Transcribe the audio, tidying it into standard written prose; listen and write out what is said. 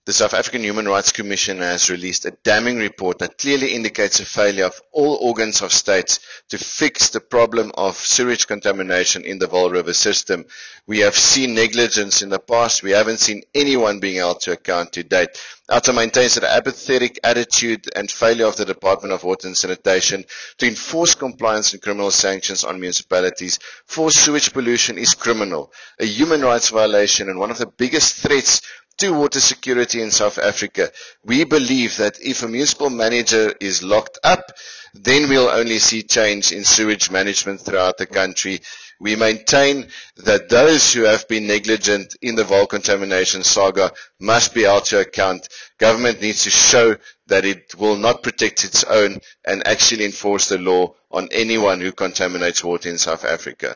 The South African Human Rights Commission has released a damning report that clearly indicates a failure of all organs of state to fix the problem of sewage contamination in the Vaal River system. We have seen negligence in the past. We haven't seen anyone being held to account to date. OUTA maintains that the apathetic attitude and failure of the Department of Water and Sanitation to enforce compliance and criminal sanctions on municipalities for sewage pollution is criminal, a human rights violation, and one of the biggest threats to water security in South Africa. We believe that if a municipal manager is locked up, then we'll only see change in sewage management throughout the country. We maintain that those who have been negligent in the Vaal contamination saga must be held to account. Government needs to show that it will not protect its own and actually enforce the law on anyone who contaminates water in South Africa.